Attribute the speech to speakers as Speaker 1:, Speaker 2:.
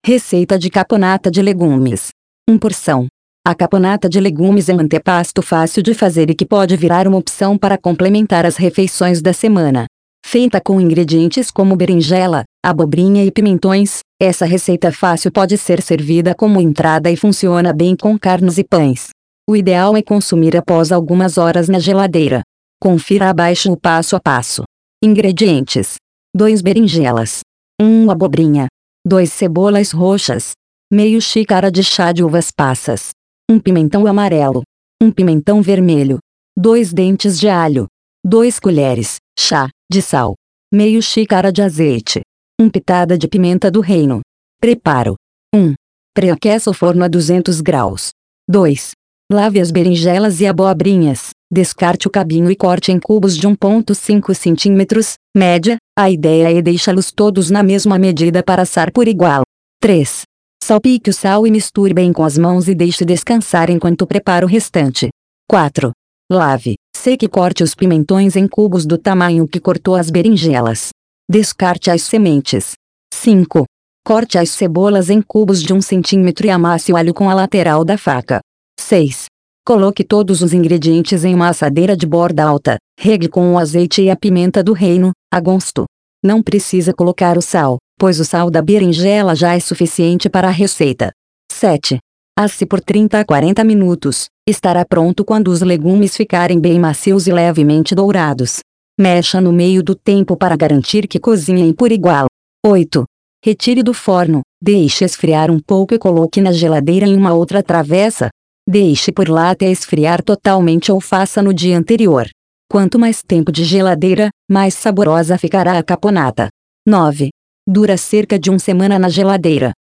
Speaker 1: Receita de caponata de legumes. 1 porção. A caponata de legumes é um antepasto fácil de fazer e que pode virar uma opção para complementar as refeições da semana. Feita com ingredientes como berinjela, abobrinha e pimentões, essa receita fácil pode ser servida como entrada e funciona bem com carnes e pães. O ideal é consumir após algumas horas na geladeira. Confira abaixo o passo a passo. Ingredientes: 2 berinjelas, 1 abobrinha, 2 cebolas roxas, meio xícara de chá de uvas passas, 1 pimentão amarelo, 1 pimentão vermelho, 2 dentes de alho, 2 colheres chá de sal, meio xícara de azeite, 1 pitada de pimenta do reino. Preparo: 1. Pré-aqueça o forno a 200 graus. 2. Lave as berinjelas e abobrinhas, descarte o cabinho e corte em cubos de 1,5 cm, média. A ideia é deixá-los todos na mesma medida para assar por igual. 3. Salpique o sal e misture bem com as mãos e deixe descansar enquanto prepara o restante. 4. Lave, seque e corte os pimentões em cubos do tamanho que cortou as berinjelas. Descarte as sementes. 5. Corte as cebolas em cubos de 1 cm e amasse o alho com a lateral da faca. 6. Coloque todos os ingredientes em uma assadeira de borda alta, regue com o azeite e a pimenta do reino, a gosto. Não precisa colocar o sal, pois o sal da berinjela já é suficiente para a receita. 7. Asse por 30 a 40 minutos, estará pronto quando os legumes ficarem bem macios e levemente dourados. Mexa no meio do tempo para garantir que cozinhem por igual. 8. Retire do forno, deixe esfriar um pouco e coloque na geladeira em uma outra travessa. Deixe por lá até esfriar totalmente ou faça no dia anterior. Quanto mais tempo de geladeira, mais saborosa ficará a caponata. 9. Dura cerca de 1 semana na geladeira.